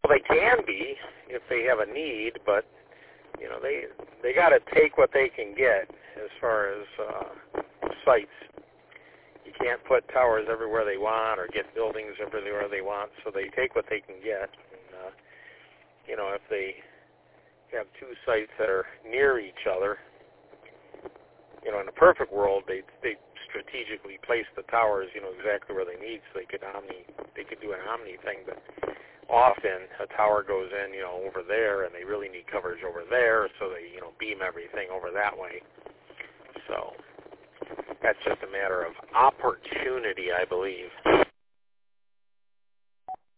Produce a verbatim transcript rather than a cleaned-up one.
Well, they can be if they have a need, but you know they they got to take what they can get as far as uh, sites. You can't put towers everywhere they want or get buildings everywhere they want, so they take what they can get. And, uh, you know, if they have two sites that are near each other, you know, in a perfect world, they they strategically place the towers, you know, exactly where they need, so they could omni they could do an omni thing. But often a tower goes in, you know, over there, and they really need coverage over there, so they, you know, beam everything over that way. So that's just a matter of opportunity, I believe.